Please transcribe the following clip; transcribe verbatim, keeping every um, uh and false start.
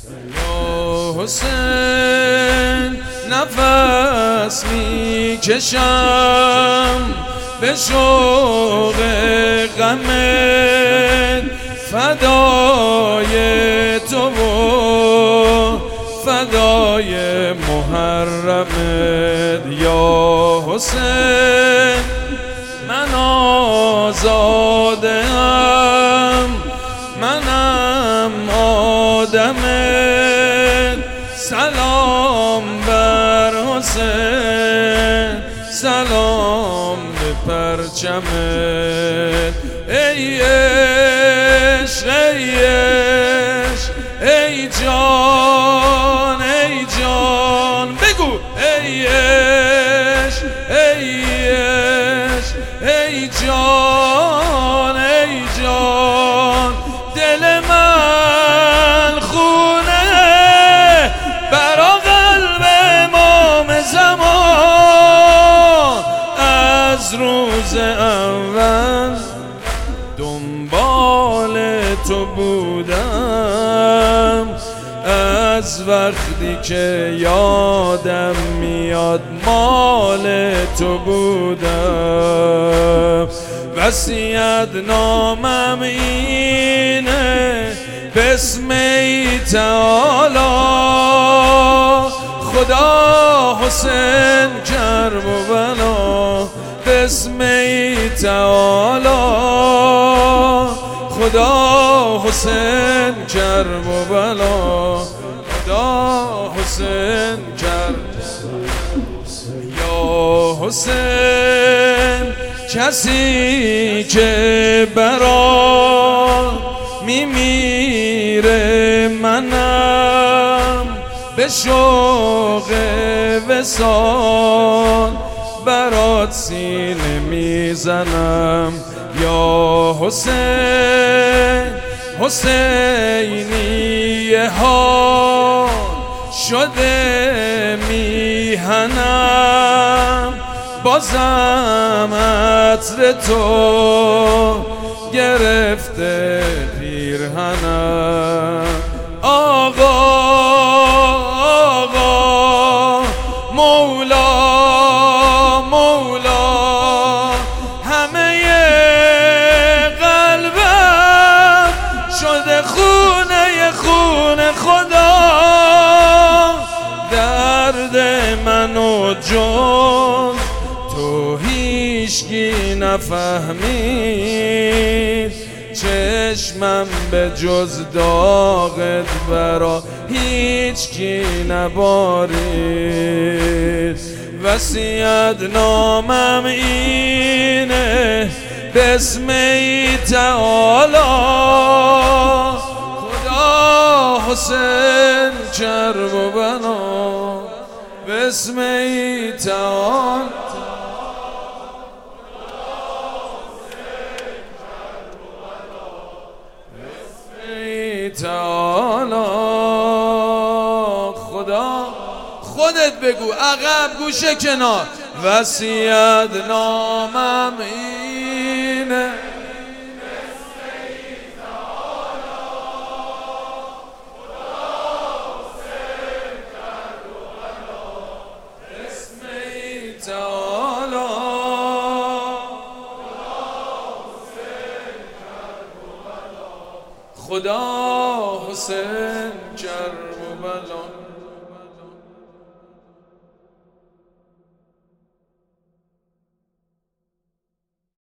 یا حسین نفس می کشم به شوق غمت، فدای تو و فدای محرمت. یا حسین من آزاده ام، منم آدمت، سلام بر حسین، سلام به پرچمت. ای عشق ای عشق ای جان ای جان، بگو ای عشق ای عشق ای جان ای جان. دل من خونه برا قلب امام زمان، از روز اول دنبال تو بودم، از وقتی که یادم میاد مال تو بودم. وصیت نامم اینه بسم ای تعالی، خدا حسین کرب و بلا، بسم ای تعالی، خدا حسین کرب و بلا، خدا حسین کرب. یا حسین کسی که برا میمیره منم، به شوق وصال برات سینه میزنم. یا حسین حسینی ها شده میهنم، بازم عطر تو گرفته پیرهنم. آقا آقا مولا مولا، همه قلبم شده خونه خونه خدا. درد منو جون تو هیچکی نفهمید، چشمم به جز داغت برا هیچکی نبارید. وصیت نامم اینه بسم ای تعالی، خدا حسین کرب و بنا، بسم ای تعالی. تعالی خدا خودت بگو، عقب گوشه کنار. وصیت نامم اینه بسم ای تعالی، خدا حسین کرب و بلا.